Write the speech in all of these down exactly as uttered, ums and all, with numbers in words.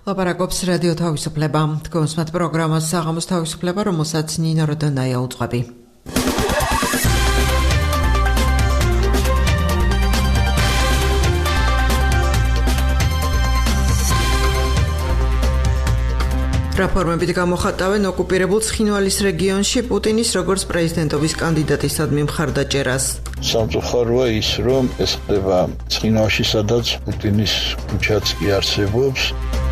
ლაპარაკობს რადიო თავისუფლება. თქვენს მათ პროგრამას საღამოს თავისუფლება, რომელსაც ნინო როდონაია უძღვები. რეფორმებით გამოხატავენ ოკუპირებულ ცხინვალის რეგიონში პუტინის როგორც პრეზიდენტობის კანდიდატისადმი მხარდაჭერას. სამწუხაროა ის, რომ ეს ხდება ცხინვალში, სადაც პუტინის ქუჩაც კი არსებობს.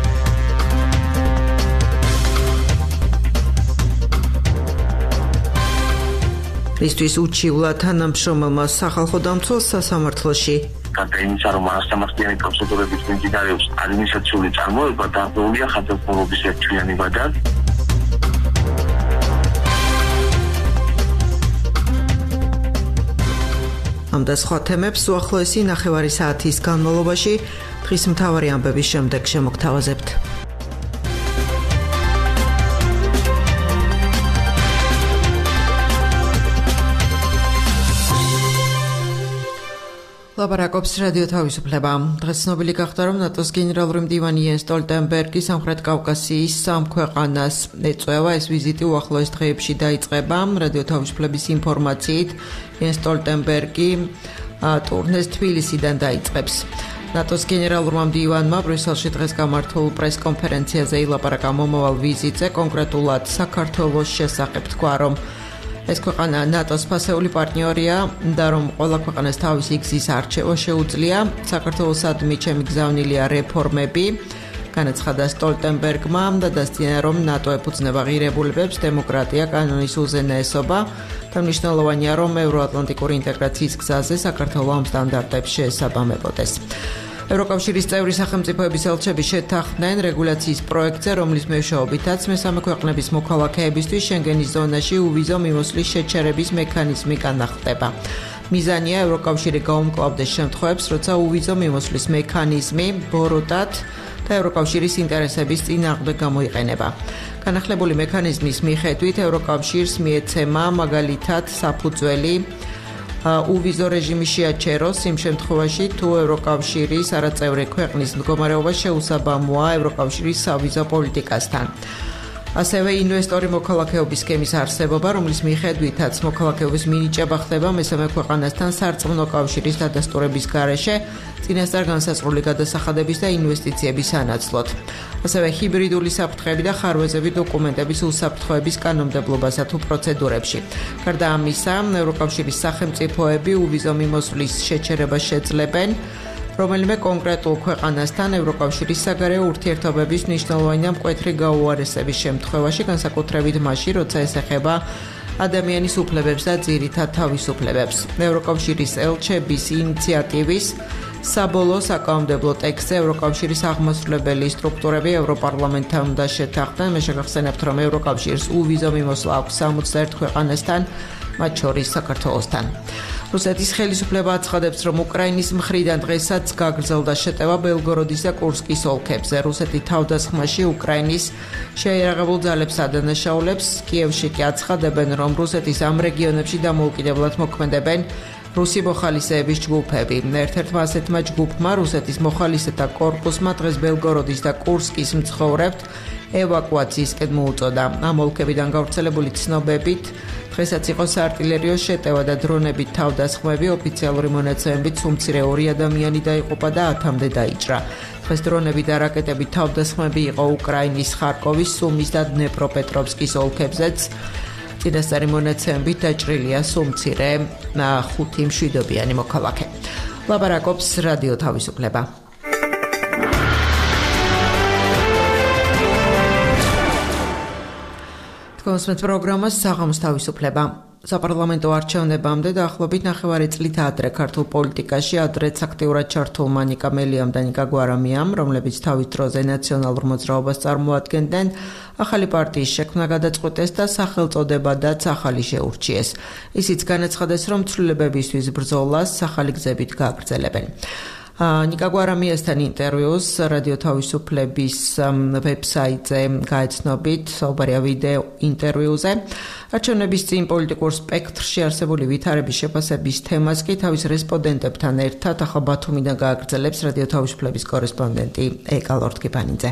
მისთვის უჩივლა თანამშრომელმა სახალხო დამცველს სასამართლოში. Განაცხადა, რომ ასამართლიანი პროცედურების მიმდინარეობს ადმინისტრაციული წარმოება დარღვეულია ხალხმოობის ერთთვიანი ვადად. ამ და სხვა თემებს უახლოესი ნახევარი საათის განმავლობაში დღის მთავარი ამბების შემდეგ შემოგთავაზებთ. ლაპარაკობს რადიო თავისუფლება. დღეს ცნობილი გახდა, რომ ნატოს გენერალური მდივანი იენს სტოლტენბერგი სამხრეთ კავკასიის სამ ქვეყანას ეწევა. ეს ვიზიტი უახლოეს დღეებში დაიწყება. რადიო თავისუფლების ინფორმაციით იენს სტოლტენბერგი ტურნეს თბილისიდან დაიწყებს. ნატოს გენერალურმა მდივანმა ბრიუსელში დღეს გამართულ პრესკონფერენციაზე ილაპარაკა მომავალ ვიზიტზე, კონკრეტულად საქართველოს შესახებ თქვა, რომ ეს ქვეყანა ნატოს ფასეული პარტნიორია და რომ ყველა ქვეყანას თავისი გზის არჩევა შეუძლია. საქართველოსადმი ჩემი გზავნილია რეფორმები, განაცხადა სტოლტენბერგმა და დასძინა, რომ ნატო ეფუძნება ღირებულებებს, დემოკრატია, კანონის უზენაესობა და მნიშვნელოვანია, რომ ევროატლანტიკური ინტეგრაციის გზაზე საქართველო ამ სტანდარტებს შეესაბამებოდეს. ევროკავშირის წევრი სახელმწიფოების ელჩები შეთანხმდნენ რეგულაციის პროექტზე, რომლის მეშვეობითაც მესამე ქვეყნების მოქალაქეებისთვის შენგენის ზონაში უვიზო მიმოსვლის შეჩერების მექანიზმი განახორციელება. მიზანია ევროკავშირი გაუმკლავდეს შემთხვევებს, როცა უვიზო მიმოსვლის მექანიზმი ბოროტად და ევროკავშირის ინტერესების წინააღმდეგ გამოიყენება. განახლებული მექანიზმის მიხედვით ევროკავშირს მიეცემა მაგალითად საფუძველი უვიზო რეჟიმი შეაჩეროს იმ შემთხვევაში, თუ ევროკავშირის არაწევრი ქვეყნის მდგომარეობა შეუსაბამოა ევროკავშირის სავიზო პოლიტიკასთან. ასევე ინვესტორი მოქალაქეობის სქემის არსებობა, რომლის მიხედვითაც მოქალაქეობის მინიჭება ხდება მესამე ქვეყანასთან სარწმუნო კავშირის დადასტურების გარეშე, წინასწარ განსაზღვრული გადასახადების და ინვესტიციების სანაცვლოდ. ასევე ჰიბრიდული საფრთხეები და ხარვეზები დოკუმენტების უსაფრთხოების კანონმდებლობასა თუ პროცედურებში. გარდა ამისა, ევროკავშირის სახელმწიფოები უვიზო მიმოსვლის შეჩერებას შეძლებენ რომელიმე კონკრეტულ ქვეყანასთან ევროკავშირის საგარეო ურთიერთობების მნიშვნელოვანი და მკვეთრი გაუარესების შემთხვევაში, განსაკუთრებით მაშინ, როცა ეს ეხება ადამიანის უფლებებს და ძირითად თავისუფლებებს. ევროკავშირის ელჩების ინიციატივის საბოლოო საკანონმდებლო ტექსტზე ევროკავშირის აღმასრულებელი სტრუქტურები ევროპარლამენტთან უნდა შეთანხმდნენ. მე შეგახსენებთ, რომ ევროკავშირს უვიზო მიმოსვლა აქვს სამოცდაერთ ქვეყანასთან, მათ შორის საქართველოსთან. რუსეთის ხელისუფლება აცხადებს, რომ უკრაინის მხრიდან დღესაც გაგრძელდა შეტევა ბელგოროდის და კურსკის ოლქებზე. რუსეთი თავდასხმაში უკრაინის შეიარაღებულ ძალებს ადანაშაულებს. კიევში კი აცხადებენ, რომ რუსეთის ამ რეგიონებში დამოუკიდებლად მოქმედებენ რუსი მოხალისეების ჯგუფები. ერთ-ერთმა ასეთმა ჯგუფმა რუსეთის მოხალისეთა კორპუსმა დღეს ბელგოროდის და კურსკის მცხოვრებთ ევაკუაციისკენ მოუწოდა. ამ ოლქებიდან გავრცელებული ცნობებით დღესაც იყო საარტილერიო შეტევა და დრონებით თავდასხმები, ოფიციალური მონაცემებით სულ მცირე ორი ადამიანი დაიღუპა და ათამდე დაიჭრა. დღეს დრონები და რაკეტებით თავდასხმები იყო უკრაინის ხარკოვის, სუმის და დნეპროპეტროვსკის ოლქებზეც. წინასწარი მონაცემებით დაჭრილია სულ მცირე ხუთი მშვიდობიანი მოქალაქე. ლაპარაკობს რადიო თავისუფლება. თქვენს პროგრამას საღამოს თავისუფლება. საპარლამენტო არჩევნებამდე დაახლოებით ნახევარი წლით ადრე ქართულ პოლიტიკაში ადრეც აქტიურად ჩართულმა ნიკა მელიამ და ნიკა გვარამიამ, რომლებიც თავის დროზე ნაციონალურ მოძრაობას წარმოადგენდნენ, ახალი პარტიის შექმნა გადაწყვეტეს და სახელწოდებადაც ახალი შეურჩიეს. ისიც განაცხადეს, რომ ცვლილებებისთვის ბრძოლას ახალი გზებით გააგრძელებენ. ნიკა გვარამიასთან ინტერვიუს რადიო თავისუფლების ვებსაიტზე გაეცნობით, საუბარია ვიდეო ინტერვიუზე. არჩევნების წინ პოლიტიკურ სპექტრში არსებული ვითარების შეფასების თემას კი თავის რესპონდენტებთან ერთად ახალ ბათუმიდან გააგრძელებს რადიო თავისუფლების კორესპონდენტი ეკა ლორთგიფანიძე.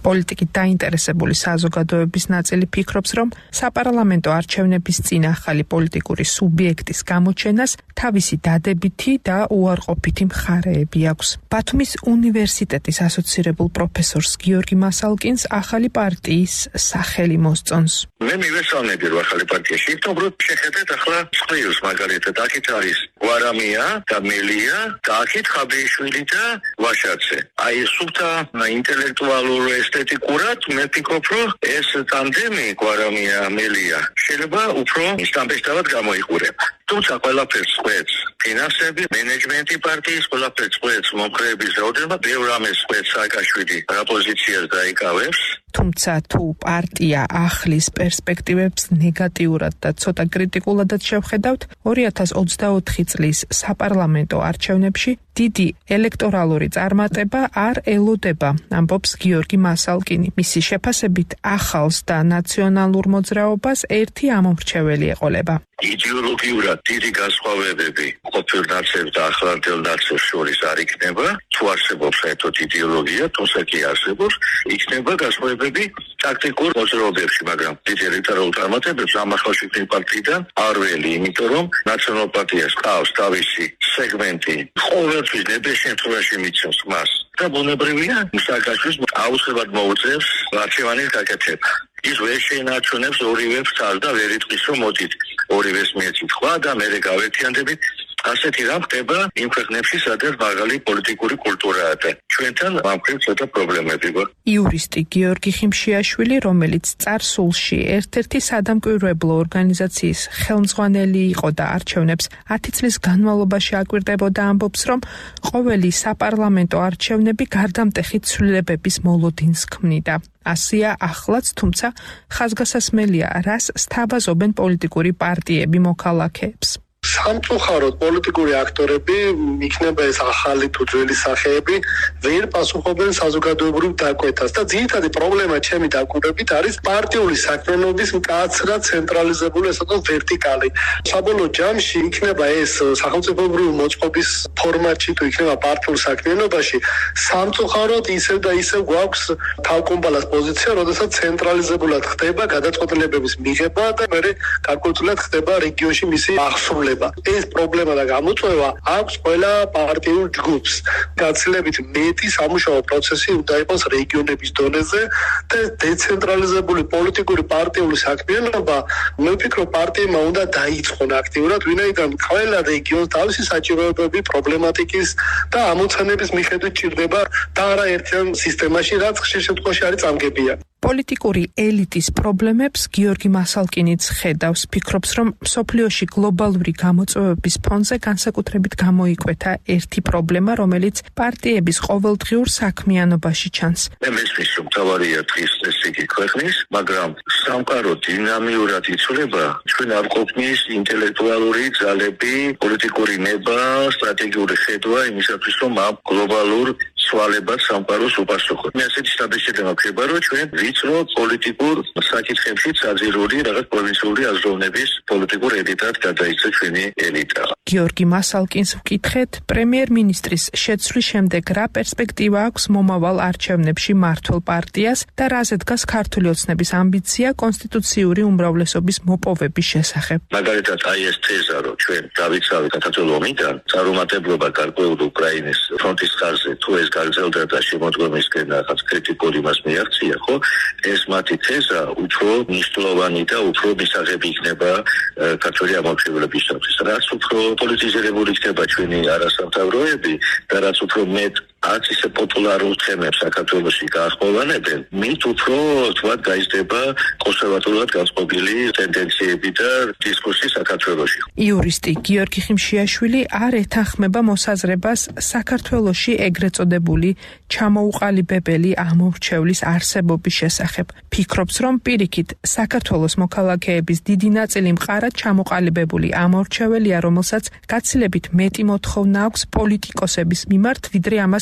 პოლიტიკით დაინტერესებული საზოგადოების ნაწილი ფიქრობს, რომ საპარლამენტო არჩევნების წინ ახალი პოლიტიკური სუბიექტის გამოჩენას თავისი დადებითი და უარყოფითი მხარეები აქვს. ბათუმის უნივერსიტეტის ასოცირებულ პროფესორს გიორგი მასალკინს ახალი პარტიის სახელი მოსწონს. მე მივესალმები რომ ახალი პარტიაში უბრალოდ შეხედეთ ახლა წყვილს მაგალითად აქეთ არის გვარამია და მელია და აქეთ ხაბეიშვილი და ვაშაძე. აი სუფთა ინტელექტუალურ ესთეტიკურად მე ვფიქრობ რომ ეს ტანდემი გვარამია მელია შეიძლება უფრო სტამბეშტავად გამოიყურება. თუმცა ყველაფერს ყვეთს ფინანსები, მენეჯმენტი პარტიის, ყველაფერს ყვეთს მომხრეების რაოდენობა, ბევრ რამეს ყვეთს სააკაშვილი რა პოზიციას დაიკავებს. თუმცა თუ პარტია ახლის პერსპექტივებს ნეგატიურად და ცოტა კრიტიკულადაც შევხედავთ, ორი ათას ოცდაოთხი წლის საპარლამენტო არჩევნებში დიდი ელექტორალური წარმატება არ ელოდება, ამბობს გიორგი მასალკინი. მისი შეფასებით ახალს და ნაციონალურ მოძრაობას ერთი ამომრჩეველი ეყოლება. იდეოლოგიურად დიდი განსხვავებები ყოფილ ნაცებს და ახლანდელ ნაცებს შორის არ იქნება, თუ არსებობს საერთოდ იდეოლოგია, თუმცა კი არსებობს, იქნება განსხვავებები ტაქტიკურ მოძრაობებში, მაგრამ დიდი ელექტორალურ წარმატებებს ამ ახალშობილი პარტიიდან არ ველი, იმიტომ რომ ნაციონალურ პარტიას ყავს თავისი სეგმენტი, ყოველთვის ნებისმიერ შემთხვევაში მიცემს მას და ბუნებრივია სააკაშვილს აუცილებლად მოუწევს არჩევანის გაკეთება. ის ვერ შეინარჩუნებს ორივე ფრთას და ვერ იტყვის რომ მოდით ორივეს მიეცით ხვა და მერე გავერთიანდებით. ასეთი რამ ხდება იმ ქვეყნებში, სადაც მაღალი პოლიტიკური კულტურაა და ჩვენთან ამ მხრივ ცოტა პრობლემები გვაქვს. იურისტი გიორგი ხიმშიაშვილი, რომელიც წარსულში ერთ-ერთი სადამკვირვებლო ორგანიზაციის ხელმძღვანელი იყო და არჩევნებს ათი წლის განმავლობაში აკვირდებოდა, ამბობს, რომ ყოველი საპარლამენტო არჩევნები გარდამტეხი ცვლილებების მოლოდინს ქმნიდა. ასია ახლაც, თუმცა ხაზგასასმელია, რას სთავაზობენ პოლიტიკური პარტიები მოქალაქეებს. სამწუხაროდ პოლიტიკური აქტორები, იქნება ეს ახალი თუ ძველი სახეები, ვერ პასუხობენ საზოგადოებრივ დაკვეთას და ძირითადი პრობლემა ჩემი დაკვირვებით არის პარტიული საქმიანობის მკაცრად ცენტრალიზებული, ასე ვთქვათ, ვერტიკალი. საბოლოო ჯამში იქნება ეს სახელმწიფოებრივი მოწყობის ფორმატში თუ იქნება პარტიულ საქმიანობაში, სამწუხაროდ ისევ და ისევ გვაქვს თავკომბალას პოზიცია, როდესაც ცენტრალიზებულად ხდება გადაწყვეტილებების მიღება და მერე გარკვეულწილად ხდება რეგიონში მისი აღსრულება. ეს პრობლემა და გამოწვევა აქვს ყველა პარტიულ ჯგუფს. გაცილებით მეტი სამუშაო პროცესი უნდა იყოს რეგიონების დონეზე და დეცენტრალიზებული პოლიტიკური პარტიული საქმიანობა, მე ვფიქრობ, პარტიებმა უნდა დაიწყონ აქტიურად, ვინაიდან ყველა რეგიონს თავისი საჭიროებები, პრობლემატიკის და ამოცანების მიხედვით ჭირდება და არა ერთიან სისტემაში, რაც ხშირ შემთხვევაში არის წამგებია. პოლიტიკური ელიტის პრობლემებს გიორგი მასალკინიც ხედავს, ფიქრობს, რომ მსოფლიოში გლობალური გამოწვევების ფონზე განსაკუთრებით გამოიკვეთა ერთი პრობლემა, რომელიც პარტიების ყოველდღიურ საქმიანობაში ჩანს. მე მესმის, რომ თავარია დღის ეს იგი ქვეყნის, მაგრამ სამყარო დინამიურად იცვლება, ჩვენ არ ყოფნის ინტელექტუალური ძალები, პოლიტიკური ნება, სტრატეგიული ხედვა იმისათვის, რომ ამ გლობალურ სვალებად სამყაროს უპასუხოთ. მე ასეთი სტაბილიზება ვქება, რომ ჩვენ ვიწრო პოლიტიკურ საკითხებში საძირული რაღაც პროვინციული აზროვნების პოლიტიკურ ელიტად გადაიქცა ჩვენი ელიტა. გიორგი მასალკინს ვკითხეთ, პრემიერ-მინისტრის შეცვლის შემდეგ რა პერსპექტივა აქვს მომავალ არჩევნებში მართლ პარტიას და რაზე დგას ქართული ოცნების ამბიცია კონსტიტუციური უმრავლესობის მოპოვების შესახებ. მაგალითად, აი ეს თეზა, რომ ჩვენ დავიცავით საქართველოს ომიდან, წარუმატებლობა გარკვეულ უკრაინის ფრონტის ხაზზე თუ ეს გაგრძელდა და შემოდგომისკენ რაღაც კრიტიკული მას მიაღწია, ხო? ეს მათი თეზა უფრო მნიშვნელოვანი და უფრო მისაღები იქნება ქართული ამომრჩეველებისთვის. რაც უფრო პოლიტიზირებული იქნება ჩვენი არასამთავროები და რაც უფრო მეტ არც ისე პოპულარულ თემებს საქართველოში გაახმოვანებენ, მით უფრო თქვათ გაიზრდება კონსერვატულად განწყობილი ტენდენციები და დისკურსი საქართველოში. იურისტი გიორგი ხიმშიაშვილი არ ეთანხმება მოსაზრებას საქართველოში ეგრეთ წოდებული ჩამოუყალიბებელი ამომრჩევლის არსებობის შესახებ. ფიქრობს, რომ პირიქით საქართველოს მოქალაქეების დიდი ნაწილი მყარად ჩამოყალიბებული ამომრჩეველია, რომელსაც გაცილებით მეტი მოთხოვნა აქვს პოლიტიკოსების მიმართ, ვიდრე ამას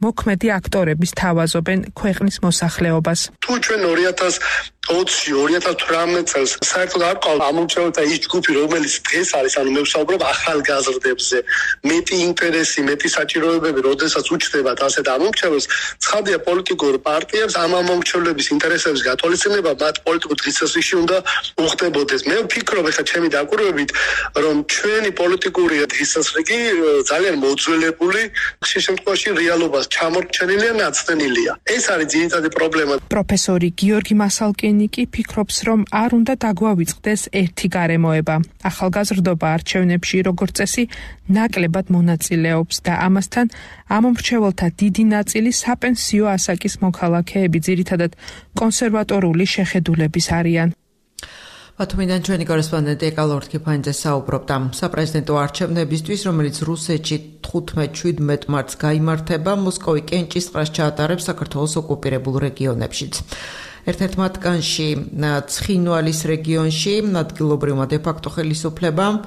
მოქმედი აქტორების თავაზობენ ქვეყნის მოსახლეობას. თუ ჩვენ ორი ათას ოცი ორი ათას თვრამეტ წელს საერთოდ არ ყავთ ამომრჩეველთა ის ჯგუფი, რომელიც დღეს არის, ანუ მე ვსაუბრობ ახალგაზრდებზე, მეტი ინტერესი, მეტი საჭიროებები, როდესაც უჩნდებათ ასეთ ამომრჩეველს, ცხადია პოლიტიკურ პარტიებს ამ ამომრჩევლების ინტერესების გათვალისწინება მათ პოლიტიკურ დღესასრიგში უნდა უხდებოდეს. მე ვფიქრობ, ეხლა ჩემი დაკვირვებით, რომ ჩვენი პოლიტიკური დღესასრიგი ძალიან მოძველებული, ხშირ შემთხვევაში რეალობას ჩამორჩენილია, ნაცდენილია. ეს არის ძირითადი პრობლემა. პროფესორი გიორგი მასალკინი კი ფიქრობს, რომ არ უნდა დაგვავიწყდეს ერთი გარემოება. ახალგაზრდობა არჩევნებში როგორც წესი ნაკლებად მონაწილეობს და ამასთან ამომრჩეველთა დიდი ნაწილი საპენსიო ასაკის მოქალაქეები, ძირითადად კონსერვატორული შეხედულების არიან. ბათუმიდან ჩვენი კორესპონდენტი ეკალორთ ქიფანიძე საუბრობდა საპრეზიდენტო არჩევნებისთვის, რომელიც რუსეთში თხუთმეტ შვიდმეტ მარტს გაიმართება, მოსკოვი კენჭისყრას ჩაატარებს საქართველოს ოკუპირებულ რეგიონებშიც. ერთ-ერთ მათგანში ცხინვალის რეგიონში ადგილობრივმა დე-ფაქტო ხელისუფლებამ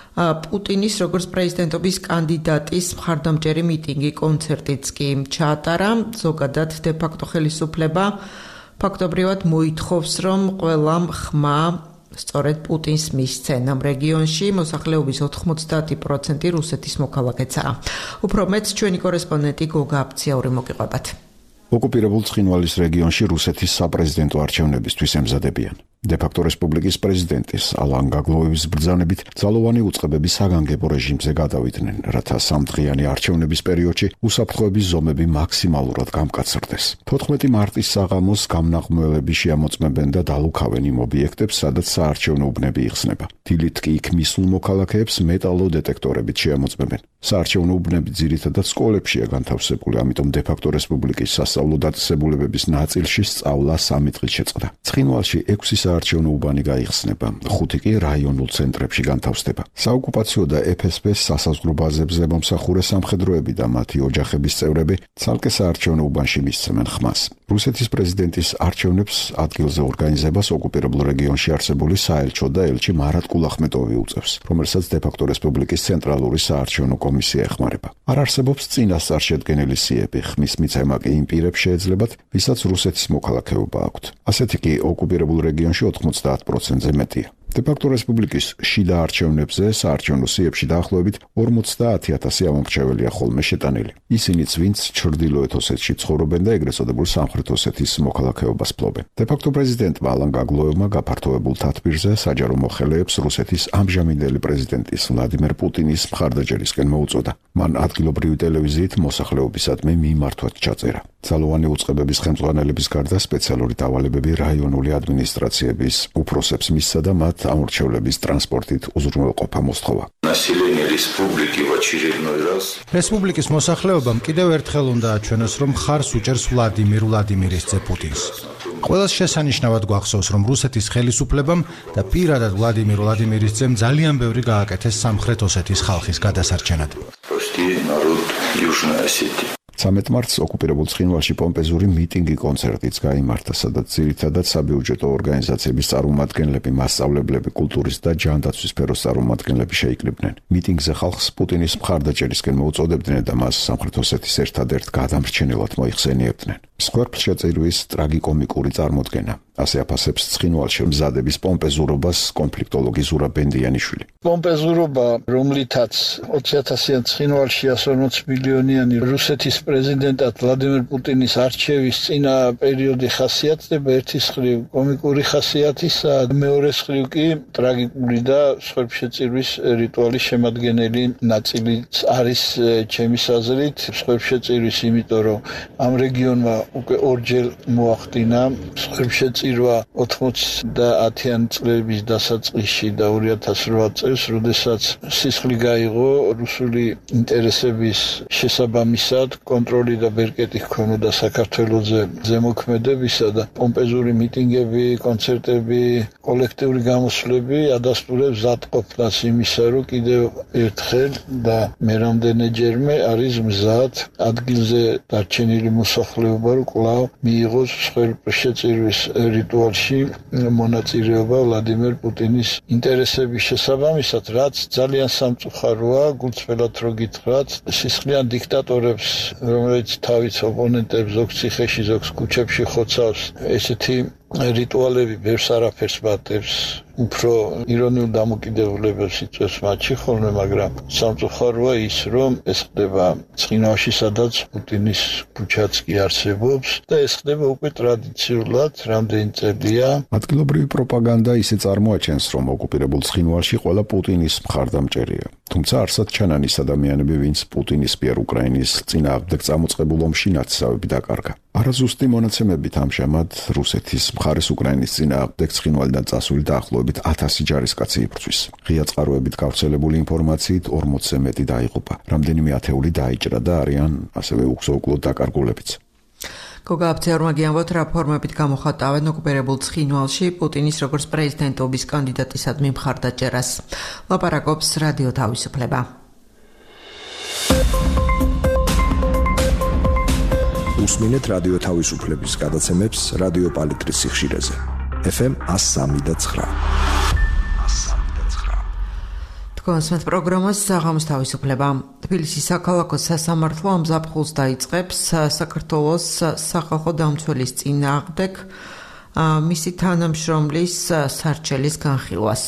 პუტინის როგორც პრეზიდენტობის კანდიდატის მხარდამჭერი მიტინგი, კონცერტიც კი ჩაატარა. ზოგადად დე-ფაქტო ხელისუფლება ფაქტობრივად მოითხოვს, რომ ყველა ხმა სწორედ პუტინს მისცენ. ამ რეგიონში მოსახლეობის ოთხმოცდაათი პროცენტი რუსეთის მოქალაქეცაა. უფრო მეც ჩვენი კორესპონდენტი გოგა აფციაური მოგიყვებათ. ოკუპირებულ ცხინვალის რეგიონში რუსეთის საპრეზიდენტო არჩევნებისთვის ემზადებიან. დე-ფაქტო რესპუბლიკის პრეზიდენტის ალან გაგლოევის ბრძანებით ძალოვანი უწყებები საგანგებო რეჟიმზე გადავიდნენ, რათა სამდღიანი არჩევნების პერიოდში უსაფრთხოების ზომები მაქსიმალურად გამკაცრდეს. თოთხმეტი მარტის საღამოს გამნაღმველები შეამოწმებენ და დალუქავენ იმ ობიექტებს, სადაც საარჩევნო უბნები იხსნება. დილით კი იქ მისულ მოქალაქეებს მეტალოდეტექტორებით შეამოწმებენ. საარჩევნო უბნები ძირითადად სკოლებშია განთავსებული, ამიტომ დე-ფაქტო რესპუბლიკის სასწავლო დაწესებულებების ნაწილში სწავლა სამი დღით შეწყდა. ცხინვალში ექვსი საარჩევნო უბანი გაიხსნება, ხუთი კი რაიონულ ცენტრებში განთავსდება. საოკუპაციო და ეფ ეს პე სასაზღვრო ბაზებზე მომსახურე სამხედროები და მათი ოჯახების წევრები ცალკე საარჩევნო უბანში მისცემენ ხმას. რუსეთის პრეზიდენტის არჩევნებს ადგილზე ორგანიზებას ოკუპირებულ რეგიონში არსებული საელჩო და ელჩი მარატ კულახმეტოვი უწევს, რომელსაც დე-ფაქტო რესპუბლიკის ცენტრალური საარჩევნო კომისია ეხმარება. არ არსებობს წინასწარშედგენილი სიები, ხმის მიცემა კი იმ პირებს შეეძლებათ, ვისაც რუსეთის მოქალაქეობა აქვთ. ასეთი კი ოკუპირებულ რეგიონში ოთხმოცდაათ პროცენტზე მეტია. დე-ფაქტო რესპუბლიკის შიდა არჩევნებზე საარჩევნო სიებში დაახლოებით ორმოცდაათი ათასი ამომრჩეველია ხოლმე შეტანილი. ისინიც, ვინც ჩრდილოეთ ოსეთში ცხოვრობენ და ეგრეთ წოდებულ სამხრეთ ოსეთის მოქალაქეობას ფლობენ. დე-ფაქტო პრეზიდენტმა ალან გაგლოევმა გაფართოებულ თათბირზე საჯარო მოხელეებს რუსეთის ამჟამინდელი პრეზიდენტის ვლადიმერ პუტინის მხარდაჭერისკენ მოუწოდა. მან ადგილობრივი ტელევიზიით მოსახლეობისადმი მიმართვაც ჩაწერა. ძალოვანი უწყებების ხელმძღვანელების გარდა სპეციალური დავალებები რაიონული ადმინისტრაციების უფროსებს მისცა და მათ ამორჩევლების ტრანსპორტით უზრუნველყოფა მოსთხოვა. რესპუბლიკის მოსახლეობამ კიდევ ერთხელ უნდა აჩვენოს, რომ მხარს უჭერს ვლადიმირ ვლადიმირის ძე პუტინს. ყველას შესანიშნავად გვახსოვს, რომ რუსეთის ხელისუფლებამ და პირადად ვლადიმირ ვლადიმირის ძემ ძალიან ბევრი გააკეთეს სამხრეთ ოსეთის ხალხის გადასარჩენად. ცამეტ მარტს ოკუპირებულ ცხინვალში პომპეზური მიტინგი კონცერტიც გაიმართა, სადაც ძირითადად საბიუჯეტო ორგანიზაციების წარმომადგენლები, მასწავლებლები, კულტურის და ჯანდაცვის სფეროს წარმომადგენლები შეიკრიბნენ. მიტინგზე ხალხს პუტინის მხარდაჭერისკენ მოუწოდებდნენ და მას სამხრეთ ოსეთის ერთადერთ გადამრჩენელად მოიხსენიებდნენ. მსხვერპლშეწირვის ტრაგიკომიკური წარმოდგენა. ასე აფასებს ცხინვალში მზადების პომპეზურობას კონფლიქტოლოგი ზურაბ ბენდიანიშვილი. პომპეზურობა, რომლითაც ოცი ათასიან ცხინვალში ასი ორმოც მილიონიანი რუსეთის პრეზიდენტად ვლადიმერ პუტინის არჩევის წინა პერიოდი ხასიათდება, ერთი მხრივ კომიკური ხასიათისა, მეორე მხრივ კი ტრაგიკული და მსხვერპლშეწირვის რიტუალის შემადგენელი ნაწილიც არის ჩემის აზრით. მსხვერპლშეწირვის, იმიტომ რომ ამ რეგიონმა უკვე ორჯერ მოახდინა მსხვერპლშეწირვა ოთხმოცდაათიანი წლების დასაწყისში და ორი ათას რვა წელს, როდესაც სისხლი გაიღო რუსული ინტერესების შესაბამისად კონტროლი და ბერკეტი ჰქონოდა საქართველოზე ზემოქმედებისა და პომპეზური მიტინგები, კონცერტები, კოლექტიური გამოსვლები ადასტურებს მზადყოფნას იმისა, რომ კიდევ ერთხელ და მერამდენეჯერმე არის მზად ადგილზე დარჩენილი მოსახლეობა, რომ კვლავ მიიღოს მსხვერპლშეწირვის რიტუალში მონაწილეობა ვლადიმერ პუტინის ინტერესების შესაბამისად, რაც ძალიან სამწუხაროა, გულწრფელად რო გითხრათ, სისხლიან დიქტატორებს რომელიც თავის ოპონენტებს ზოგ ციხეში, ზოგ ქუჩებში ხოცავს, ესეთი რიტუალები ბევრს არაფერს მატებს, უფრო ირონიულ დამოკიდებულებას იწვევს მათში ხოლმე, მაგრამ სამწუხაროა ის, რომ ეს ხდება ცხინვალში, სადაც პუტინის ქუჩაც კი არსებობს და ეს ხდება უკვე ტრადიციულად რამდენი წელია. ადგილობრივი პროპაგანდა ისე წარმოაჩენს, რომ ოკუპირებულ ცხინვალში ყველა პუტინის მხარდამჭერია. თუმცა არსად ჩანან ის ადამიანები, ვინც პუტინის მიერ უკრაინის წინააღმდეგ წამოწყებულ ომში ნაცისავები დაკარგა. არაზუსტი მონაცემებით ამჟამად რუსეთის მხარეს უკრაინის წინააღმდეგ ცხინვალიდან წასული დაახლოებით ათასი ჯარისკაცი იბრძვის. ღია წყაროებით გავრცელებული ინფორმაციით ორმოცზე მეტი დაიღუპა. რამდენიმე ათეული დაიჭრა და არიან ასევე უგზო-უკლოდ დაკარგულებიც. გოგა აბცეურმა გიამბობთ, რა ფორმებით გამოხატავენ ოკუპირებულ ცხინვალში პუტინის როგორც პრეზიდენტობის კანდიდატისადმი მხარდაჭერას. ლაპარაკობს რადიო თავისუფლება. უსმინეთ რადიო თავისუფლების გადაცემებს რადიო პალიტრის სიხშირეზე. ეფ ემ one oh three point nine. თქვენს პროგრამას საღამოს თავისუფლება. თბილისის საქალაქო სასამართლო ამ ზაფხულს დაიწყებს საქართველოს სახალხო დამცველის წინააღმდეგ მისი თანამშრომლის სარჩელის განხილვას.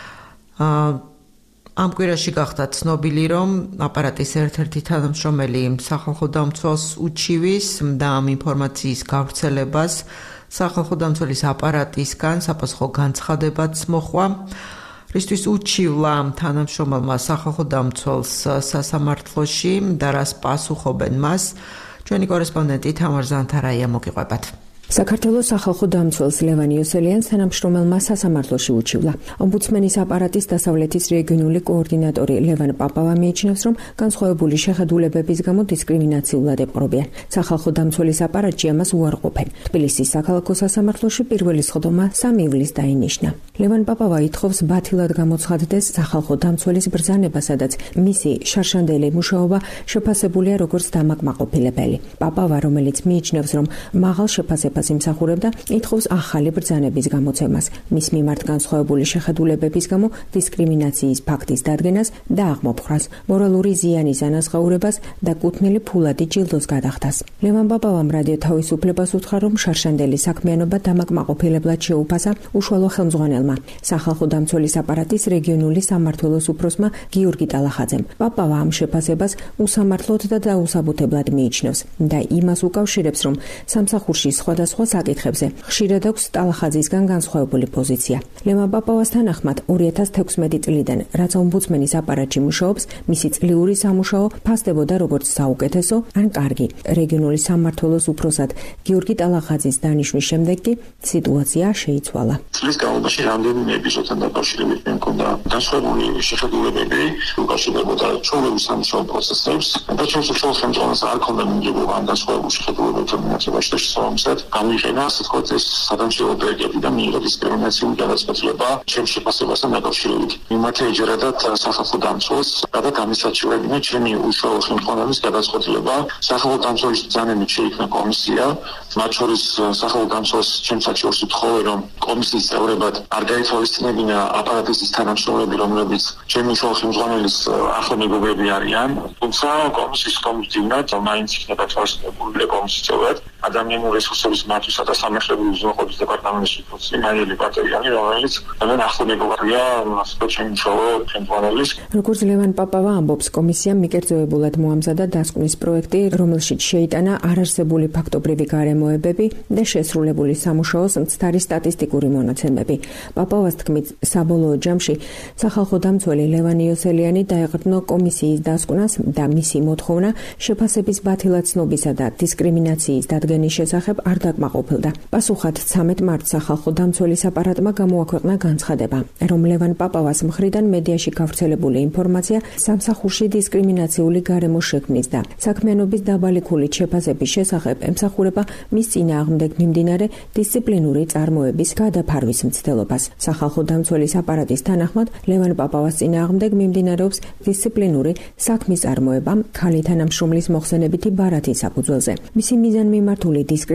ამ კვირაში გახდა ცნობილი, რომ აპარატის ერთ-ერთი თანამშრომელი სახალხო დამცველს უჩივის და ამ ინფორმაციის გავრცელებას სახალხო დამცველის აპარატისგან საფასუხო განცხადებაც მოხვა. რისთვის უჩივლა თანამშრომელმა სახალხო დამცველს სასამართლოში და რას პასუხობენ მას, ჩვენი კორესპონდენტი თამარ ზანთარაია მოგიყვებათ. საქართველოს სახალხო დამცველს ლევან იოსელიანს თანამშრომელმა სასამართლოში უჩივლა. ომბუდსმენის აპარატის დასავლეთის რეგიონული კოორდინატორი ლევან პაპავა მიიჩნევს, რომ განსხვავებული შეხედულებების გამო დისკრიმინაციულად ეპყრობიან. სახალხო დამცველის აპარატში ამას უარყოფენ. თბილისის საქალაქო სასამართლოში პირველი სხდომა სამი ივლისს დაინიშნა. ლევან პაპავა ითხოვს ბათილად გამოცხადდეს სახალხო დამცველის ბრძანება, სადაც მისი შარშანდელი მუშაობა შეფასებულია როგორც დამაკმაყოფილებელი. პაპავა, რომელიც მიიჩნევს, რომ მაღალ შეფასებას იმსახურებდა, ითხოვს ახალი ბრძანების გამოცემას, მის მიმართ განსხვავებული შეხედულებების გამო დისკრიმინაციის ფაქტის დადგენას და აღმოფხვრას, მორალური ზიანის ანაზღაურებას და კუთვნილი ფულადი ჯილდოს გადახდას. ლევან პაპავამ რადიო თავისუფლებას უთხრა, რომ შარშანდელი საქმიანობა დამაკმაყოფილებლად შეუფასა უშუალო ხელმძღვანელმა, სახალხო დამცველის აპარატის რეგიონული სამმართველოს უფროსმა გიორგი ტალახაძემ. პაპავა ამ შეფასებას უსამართლოდ და დაუსაბუთებლად მიიჩნევს და იმას უკავშირებს, რომ სამსახურში სხვადასხვა სხვა საკითხებზე ხშირად აქვს ტალახაძისგან განსხვავებული პოზიცია. ლევან პაპავას თანახმად ორი ათას თექვსმეტი წლიდან, რაც ომბუდსმენის აპარატში მუშაობს, მისი წლიური სამუშაო ფასდებოდა როგორც საუკეთესო ან კარგი. რეგიონული სამმართველოს უფროსად გიორგი ტალახაძის დანიშვნის შემდეგ კი სიტუაცია შეიცვალა. წლის განმავლობაში რამდენიმე ეპიზოდთან დაკავშირებით მე მქონდა განსხვავებული შეხედულებები, უკავშირდებოდა ჩვეულებრივ სამუშაო პროცესებს და ჩვენს უშუალო ხელმძღვანელს არ ჰქონდა მინდორობა ან განსხვავებული შეხედულებებთან მიმართებაში და შესაბამისად გამიხენა ასე ვთქვათ ეს სადამშრომლო პროექტები და მიიღო დისკრიმინაციული გადაწყვეტილება ჩემს შეფასებასთან დაკავშირებით. მიმართა ეჯერადათ სახალხო დამცველს და გამისაჩივრებინა ჩემი უშუალო ხელმძღვანელის გადაწყვეტილება. სახალხო დამცველის ბრძანებით შეიქმნა კომისია, მათ შორის სახალხო დამცველს ჩემს საჩივრს უთხოვე, რომ კომისიის წევრებად არ გაითვალისწინებინა აპარატის თანამშრომლები, რომლებიც ჩემი უშუალო ხელმძღვანელის ახლო მეგობრები არიან. თუმცა კომისიის კომიტეტად მაინც იქნება თვალისწინებული კომისიის წევრად ადამიანური რესურსების მართვისა და სამართლებრივი უზრუნველყოფის დეპარტამენტის უფროსი მაიელი პატრიანი, რომელიც ძალიან ახლო მეგობრია ჩემი უშუალო ხელმძღვანელის. როგორც ლევან პაპავა ამბობს, კომისიამ მიკერძოებულად მოამზადა დასკვნის პროექტი, რომელშიც შეიტანა არარსებული ფაქტობრივი გარემოებები და შესრულებული სამუშაოს მცდარი სტატისტიკური მონაცემები. პაპავას თქმით, საბოლოო ჯამში სახალხო დამცველი ლევან იოსელიანი დაეყრდნო კომისიის დასკვნას და მისი მოთხოვნა შეფასების ბათილად ცნობისა და დისკრიმინაციის დადგენის შესახებ არ დაკმაყოფილდა. პასუხად ცამეტ მარტს სახალხო დამცველის აპარატმა გამოაქვეყნა განცხადება, რომ ლევან პაპავას მხრიდან მედიაში გავრცელებული ინფორმაცია სამსახურში დისკრიმინაციული გარემო შექმნის და საქმიანობის დაბალი ქულით შეფასების შესახებ ემსახურება მის წინააღმდეგ მიმდინარე დისციპლინური წარმოების გადაფარვის მცდელობას. სახალხო დამცველის აპარატის თანახმად, ლევან პაპავას წინააღმდეგ მიმდინარეობს დისციპლინური საქმის წარმოება ქალი თანამშრომლის მოხსენებითი ბარათის საფუძველზე. მისი მიზანმიმართული დისკრედიტაცია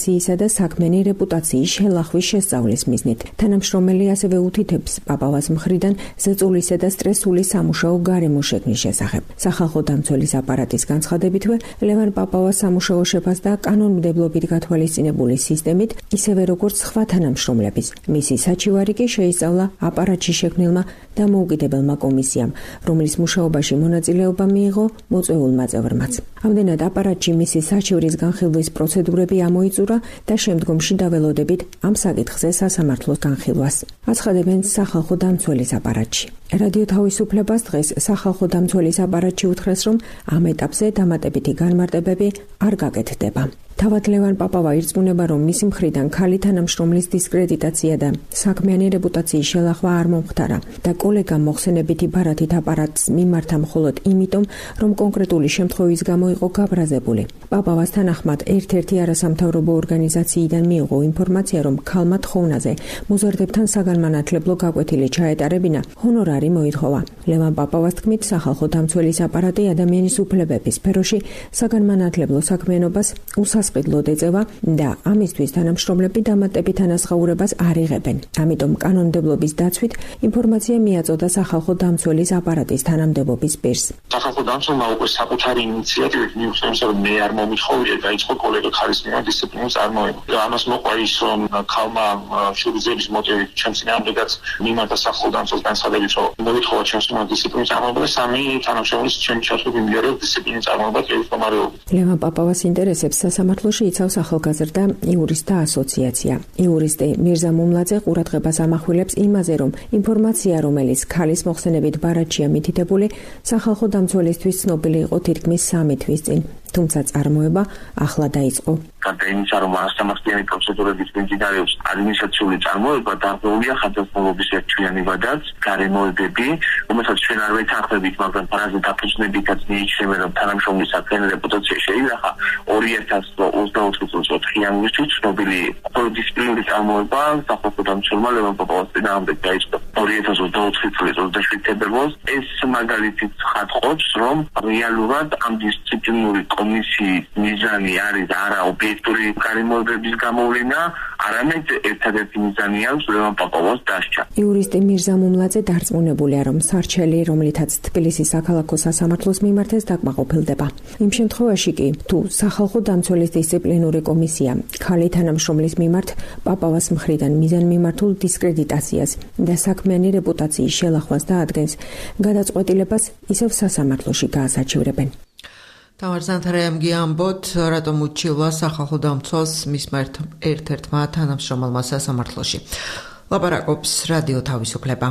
რეაბილიტაციისა და საქმიანი რეპუტაციის შელახვის შესწავლის მიზნით. თანამშრომელი ასევე უთითებს პაპავას მხრიდან ზეწოლისა და სტრესული სამუშაო გარემო შექმნის შესახებ. სახალხო დამცველის აპარატის განცხადებითვე, ლევან პაპავას სამუშაო შეფასდა კანონმდებლობით გათვალისწინებული სისტემით, ისევე როგორც სხვა თანამშრომლების. მისი საჩივარი კი შეისწავლა აპარატში შექმნილმა დამოუკიდებელმა კომისიამ, რომლის მუშაობაში მონაწილეობა მიიღო მოწვეულმა წევრმაც. ამდენად აპარატში მისი საჩივრის განხილვის პროცედურები ამოიწურა და შემდგომში დაველოდებით ამ საკითხზე სასამართლოს განხილვას. აცხადებენ სახალხო დამცველის აპარატში. რადიო თავისუფლებას დღეს სახალხო დამცველის აპარატში უთხრეს, რომ ამ ეტაპზე დამატებითი განმარტებები არ გაკეთდება. თავად ლევან პაპავა ირწმუნება, რომ მისი მხრიდან ქალი თანამშრომლის დისკრედიტაცია და საქმიანი რეპუტაციის შელახვა არ მომხდარა და კოლეგამ მოხსენებითი ბარათით აპარატს მიმართა მხოლოდ იმიტომ, რომ კონკრეტული შემთხვევის გამო იყო გაბრაზებული. პაპავას თანახმად ერთ-ერთი არასამთავრობო ორგანიზაციიდან მიიღო ინფორმაცია, რომ ქალმა თხოვნაზე მოზარდებთან საგანმანათლებლო გაკვეთილი ჩაეტარებინა, ჰონორარი მოითხოვა. ლევან პაპავას თქმით, სახალხო დამცველის აპარატი ადამიანის უფლებების სფეროში საგანმანათლებლო საქმიანობას უსასყიდლოდ ეწევა და ამისთვის თანამშრომლები დამატებით ანაზღაურებას არ იღებენ. ამიტომ კანონმდებლობის დაცვით ინფორმაცია მიაწოდა სახალხო დამცველის აპარატის თანამდებობის პირს. სახალხო დამცველმა უკვე საკუთარი ინიციატივით მიუხედავად რომ მე არ მომითხოვია, დაიწყო კოლეგა ქალის მიმართ დისციპლინის წარმოება. და ამას მოყვა ის, რომ ქალმა შურიზების მოტივით ჩემს წინააღმდეგაც მიმართა სახალხო დამცველს განცხადებით, რომ მოითხოვა ჩემს მიმართ დისციპლინის წარმოება და სამი თანამშრომლის ჩემი ჩართული მიმდინარეობს დისციპლინის წარმოება კევის მდგომარეობით. ლევან პაპავას ინტერესებს სასამართლოში იცავს ახალგაზრდა იურისტთა ასოციაცია. იურისტი მირზა მუმლაძე ყურადღებას ამახვილებს იმაზე, რომ ინფორმაცია, რომელიც ქალის მოხსენებით ბარათშია მითითებული, სახალხო დამცველისთვის ცნობილი იყო თითქმის სამი თვის წინ. თუმცა წარმოება ახლა დაიწყო. გარდა იმისა, რომ ასამართლიანი პროცედურების მიმდინარეობს ადმინისტრაციული წარმოება, დარღვეულია ხალხმოობის ერთთვიანი ვადაც, გარემოებები, რომელსაც ჩვენ არ ვეთანხმებით, მაგრამ ფარაზე დაფუძნებითაც მიიჩნევა, რომ თანამშრომლის საქმიანი რეპუტაცია შეინახა ორი ათას ოცდაოთხი წელს ოთხიანვისთვის ცნობილი დისციპლინური წარმოება სახალხო დამცველმა ლევან პაპავას წინააღმდეგ დაიწყო ორი ათას ოცდაოთხი წლის ოცდაშვიდი თებერვალს. ეს მაგალითით ხატყობს, რომ რეალურად ამ დისციპლინური კომისიის მიზანი არის არა ობიექტური გარემოებების გამოვლენა, არამედ ერთადერთი მიზანი აქვს ლევან პაპავას დასჯა. იურისტი მირზა მუმლაძე დარწმუნებულია, რომ სარჩელი, რომლითაც თბილისის საქალაქო სასამართლოს მიმართეს, დაკმაყოფილდება. იმ შემთხვევაში კი, თუ სახალხო დამცველის დისციპლინური კომისია ქალი თანამშრომლის მიმართ პაპავას მხრიდან მიზანმიმართულ დისკრედიტაციას და საქმიანი რეპუტაციის შელახვას დაადგენს, გადაწყვეტილებას ისევ სასამართლოში გაასაჩივრებენ. თამარ ზანთარაიამ გიამბოთ, რატომ უჩივლა სახალხო დამცველს მისმა ერთ-ერთმა თანამშრომელმა სასამართლოში. ლაპარაკობს რადიო თავისუფლება.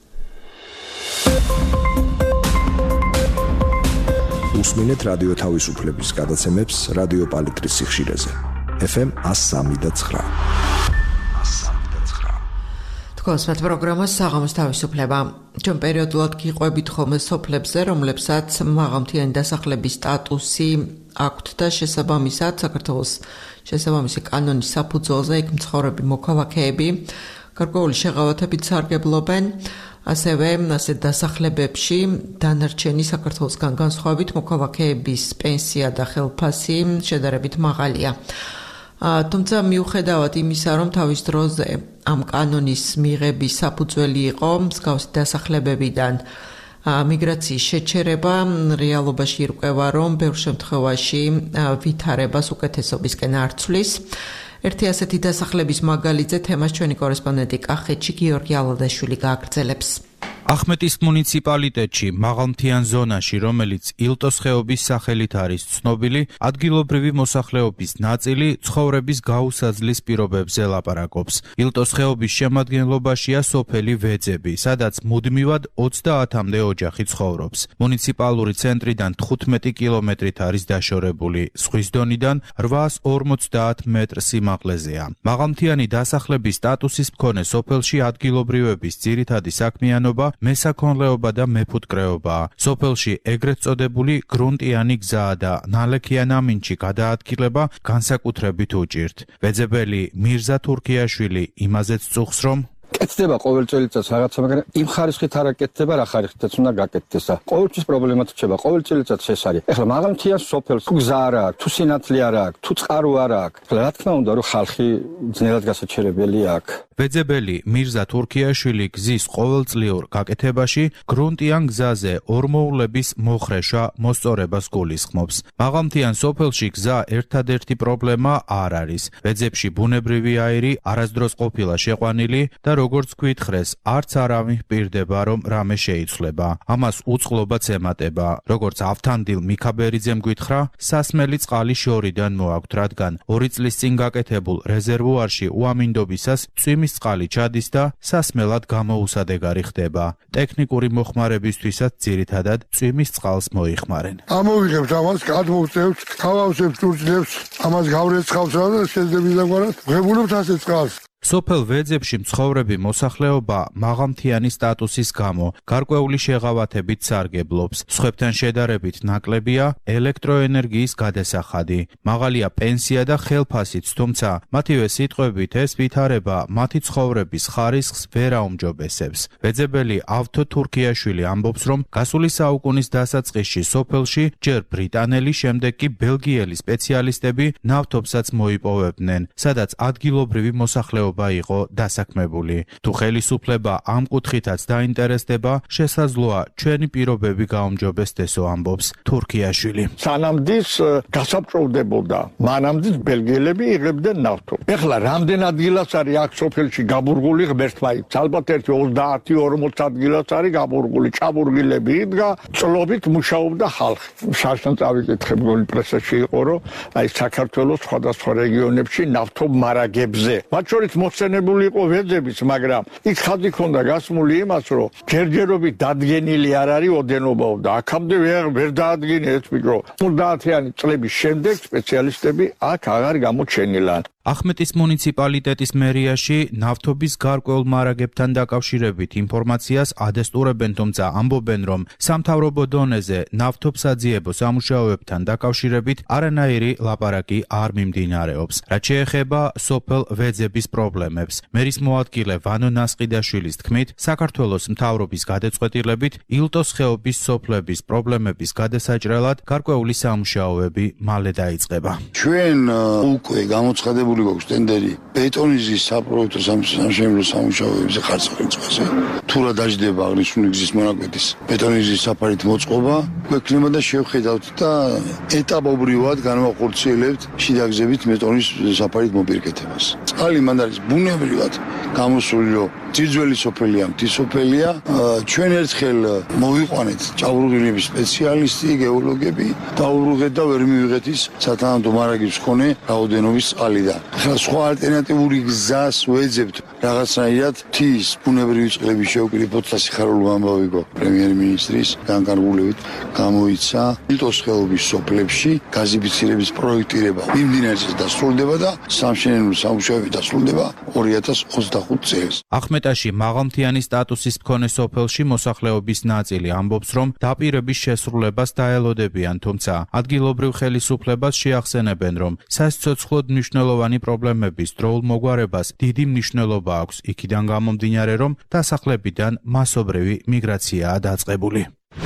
უსმინეთ რადიო თავისუფლების გადაცემებს რადიო პალიტრის სიხშირეზე. ეფ ემ one oh three point nine. გასმათ პროგრამას საღამოს თავისუფლება. ჩვენ პერიოდულად გიყვებით ხოლმე სოფლებზე, რომლებსაც მაღალმთიანი დასახლების სტატუსი აქვთ და შესაბამისად საქართველოს შესაბამისი კანონის საფუძველზე იქ მცხოვრები მოქალაქეები გარკვეული შეღავათებით სარგებლობენ. ასევე ასეთ დასახლებებში დანარჩენი საქართველოსგან განსხვავებით მოქალაქეების პენსია და ხელფასი შედარებით მაღალია. თუმცა მიუხედავად იმისა, რომ თავის დროზე ამ კანონის მიღების საფუძველი იყო მსგავსი დასახლებებიდან მიგრაციის შეჩერება, რეალობაში ირკვევა, რომ ბევრ შემთხვევაში ვითარებას უკეთესობისკენ არ ცვლის. ერთი ასეთი დასახლების მაგალითზე თემას ჩვენი კორესპონდენტი კახეთში გიორგი ალადაშვილი გააგრძელებს. ახმეტის მუნიციპალიტეტში, მაღალმთიან ზონაში, რომელიც ილტოს ხეობის სახელით არის ცნობილი, ადგილობრივი მოსახლეობის ნაწილი ცხოვრების გაუსაძლის პირობებზე ლაპარაკობს. ილტოს ხეობის შემადგენლობაშია სოფელი ვეძები, სადაც მუდმივად ოცდაათამდე ოჯახი ცხოვრობს. მუნიციპალური ცენტრიდან თხუთმეტი კილომეტრით არის დაშორებული, ზღვის დონიდან რვაას ორმოცდაათ მეტრ სიმაღლეზეა. მაღალმთიანი დასახლების სტატუსის მქონე სოფელში ადგილობრივების ძირითადი საქმიანობა მესაქონლეობა და მეფუტკრეობაა. სოფელში ეგრეთ წოდებული გრუნტიანი გზაა და ნალექიან ამინჩი გადაადგილება განსაკუთრებით უჭირთ. ვეძებელი მირზა თურქიაშვილი იმაზეც წუხს, რომ კეთდება ყოველ წელიწადს რაღაცა, მაგრამ იმ ხარისხით არ აკეთდება, რა ხარისხითაც უნდა გაკეთდეს და ყოველთვის პრობლემა რჩება. ყოველ წელიწადს ეს არის. ეხლა მაღალმთიან სოფელს თუ გზა არ აქვს, თუ სინათლე არ აქვს, თუ წყარო არ აქვს. ეხლა რა თქმა უნდა, რომ ხალხი ძნელად გასაჩერებელი აქვს. ვეძებელი მირზა თურქიაშვილი გზის ყოველწლიურ გაკეთებაში გრუნტიან გზაზე ორმოულების მოხრეშვა მოსწორებას გულისხმობს. მაღალმთიან სოფელში გზა ერთადერთი პრობლემა არ არის. ვეძებში ბუნებრივი აირი არასდროს ყოფილა შეყვანილი და როგორც გვითხრეს, არც არავინ ჰპირდება, რომ რამე შეიცვლება. ამას უწყლობაც ემატება. როგორც ავთანდილ მიქაბერიძემ გვითხრა, სასმელი წყალი შორიდან მოაქვთ, რადგან ორი წლის წინ გაკეთებულ რეზერვუარში უამინდობისას წვიმის წყალი ჩადის და სასმელად გამოუსადეგარი ხდება. ტექნიკური მოხმარებისთვისაც ძირითადად წვიმის წყალს მოიხმარენ. ამოვიღებთ ამას, გადმოვწევთ, გავავსებთ ჭურჭლებს, ამას გავრეცხავთ და შეძლებისდაგვარად ღებულობთ ასე წყალს. სოფელ ვეძებში მცხოვრები მოსახლეობა მაღალმთიანი სტატუსის გამო გარკვეული შეღავათებით სარგებლობს. სხვებთან შედარებით ნაკლებია ელექტროენერგიის გადასახადი. მაღალია პენსია და ხელფასიც, თუმცა მათივე სიტყვებით ეს ვითარება მათი ცხოვრების ხარისხს ვერ აუმჯობესებს. ვეძებელი ავთო თურქიაშვილი ამბობს, რომ გასული საუკუნის დასაწყისში სოფელში ჯერ ბრიტანელი, შემდეგ კი ბელგიელი სპეციალისტები ნავთობსაც მოიპოვებდნენ, სადაც ადგილობრივი მოსახლეობა იყო დასაქმებული. თუ ხელისუფლება ამ კუთხითაც დაინტერესდება, შესაძლოა ჩვენი პირობები გაუმჯობესდესო, ამბობს თურქიაშვილი. სანამდის გასაპროვდებოდა, მანამდე ბელგიელები იღებდნენ ნავთობს. ეხლა რამდენ ადგილას არის აქ სოფელში გაბურგული ღმერთმა იცის. ალბათ ერთი ოცდაათი ორმოც ადგილას არის გაბურგული, ჭაბურგილები იდგა, წლობით მუშაობდა ხალხი. შარშან წავიკითხებ, გული პრესაში იყო, რომ აი საქართველოს სხვადასხვა რეგიონებში ნავთობმარაგებზე, მათ შორის მოსწენებული იყო ვეძებიც, მაგრამ იქ ხაზი ჰქონდა გასმული იმას, რომ ჯერჯერობით დადგენილი არ არის ოდენობაო და აქამდე ვერ დაადგინეს, მიკრო ოცდაათიანი წლების შემდეგ სპეციალისტები აქ აღარ გამოჩენილან. ახმეტის მუნიციპალიტეტის მერიაში ნავთობის გარკვეულ მარაგებთან დაკავშირებით ინფორმაციას ადესტურებენ, თუმცა ამბობენ, რომ სამთავრობო დონეზე ნავთობსაძიებო სამუშაოებთან დაკავშირებით არანაირი ლაპარაკი არ მიმდინარეობს. რაც შეეხება სოფელ ვეძების პრობლემებს, მერის მოადგილე ვანო ნასყიდაშვილის თქმით, საქართველოს მთავრობის გადაწყვეტილებით ილტოს ხეობის სოფლების პრობლემების გადასაჭრელად გარკვეული სამუშაოები მალე დაიწყება. ჩვენ უკვე გამოცხადებული გვაქვს ტენდერი ბეტონიზის საპროექტო სამშენებლო სამუშაოებზე ხარწყალის წვეზე. თუ რა დაждდება აღნიშნული გზის მონაკვეთის ბეტონიზის საფარით მოწყობა, გვექნება და შევხედავთ და ეტაპობრივად განვახორციელებთ შიდაგზებით ბეტონის საფარით მოპირკეთებას. წყალი მანდ არის ბუნებრივად გამოსული, რომ ძირძველი სოფელია, მთისოფელია. ჩვენ ერთხელ მოვიყვანეთ ჭაბურღილების სპეციალისტი, გეოლოგები, დაუბრუნეთ და ვერ მივიღეთ ის სათანადო მარაგის მქონე რაოდენობის წყალი და ახლა სხვა ალტერნატიული გზას ვეძებთ რაღაცნაირად თის ბუნებრივი წყლების შევკრიფოთ და სიხარულო ამბავი გო პრემიერ-მინისტრის განკარგულებით გამოიცა ილტოს ხეობის სოფლებში გაზიფიცირების პროექტირება მიმდინარეზე დასრულდება და სამშენებლო სამუშაოები დასრულდება ორი ათას ოცდახუთი წელს. ახმეტაში მაღალმთიანი სტატუსის მქონე სოფელში მოსახლეობის ნაწილი ამბობს, რომ დაპირების შესრულებას დაელოდებიან, თუმცა ადგილობრივ ხელისუფლებას შეახსენებენ, რომ სასიცოცხლოდ მნიშვნელოვანი პრობლემების დროულ მოგვარებას დიდი მნიშვნელობა აქვს, იქიდან გამომდინარე, რომ დასახლებიდან მასობრივი მიგრაციაა დაწყებული.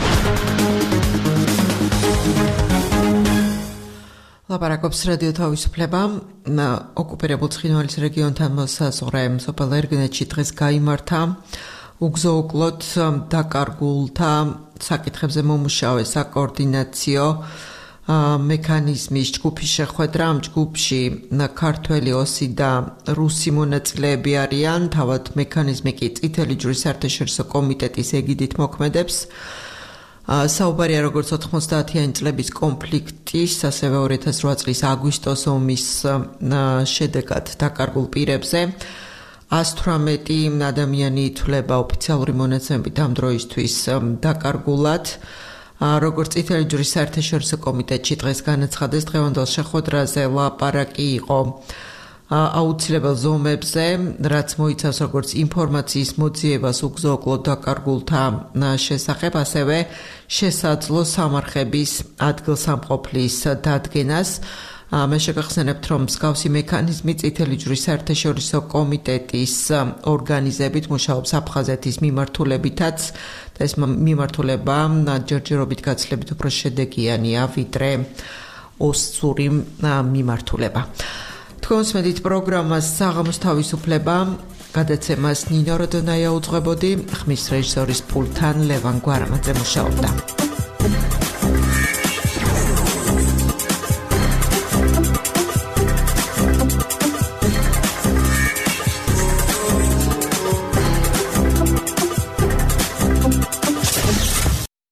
ლაპარაკობს რადიო თავისუფლება. ოკუპირებულ ცხინვალის რეგიონთან მოსაზღვრე სოფელ ერგნეთში დღეს გაიმართა უგზო-უკლოდ დაკარგულთა საკითხებზე მომუშავე საკოორდინაციო მექანიზმის ჯგუფის შეხვედრა. ამ ჯგუფში ქართველი ოსი და რუსი მონაწილეები არიან, თავად მექანიზმი კი წითელი ჯვრის საერთაშორისო კომიტეტის ეგიდით მოქმედებს. საუბარია როგორც ოთხმოცდაათიანი წლების კონფლიქტის, ასევე ორი ათას რვა წლის აგვისტოს ომის შედეგად დაკარგულ პირებზე. ას თვრამეტი ადამიანი ითვლება ოფიციალური მონაცემებით ამ დროისთვის დაკარგულად. როგორც წითელი ჯვრის საერთაშორისო კომიტეტში დღეს განაცხადეს, დღევანდელ შეხვედრაზე ლაპარაკი იყო აუცილებელ ზომებზე, რაც მოიცავს როგორც ინფორმაციის მოძიებას უგზო-უკლოდ დაკარგულთა შესახებ, ასევე შესაძლო სამარხების ადგილსამყოფლის დადგენას. მე შეგახსენებთ, რომ მსგავსი მექანიზმი წითელი ჯვრის საერთაშორისო კომიტეტის ორგანიზებით მუშაობს აფხაზეთის მიმართულებითაც და ეს მიმართულება ჯერჯერობით გაცილებით უფრო შედეგიანია ვიდრე ოსტური მიმართულება. თქვენს მედით პროგრამას საღამოს თავისუფლება გადაცემას ნინო როდონაია უძღვებოდი, ხმის რეჟისორის პულტთან ლევან გვარამაძე მუშაობდა.